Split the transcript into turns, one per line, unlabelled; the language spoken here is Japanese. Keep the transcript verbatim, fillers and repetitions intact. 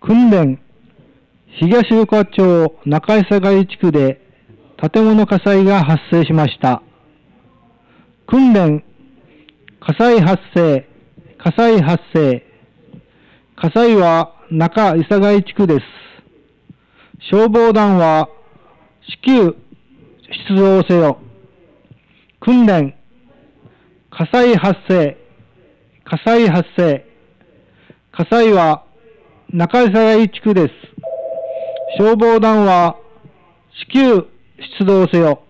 訓練、東横川町中井境地区で建物火災が発生しました。訓練、火災発生、火災発生。火災は中井境地区です。消防団は至急出動せよ。訓練、火災発生、火災発生。火災は中井境地区です。消防団は至急出動せよ。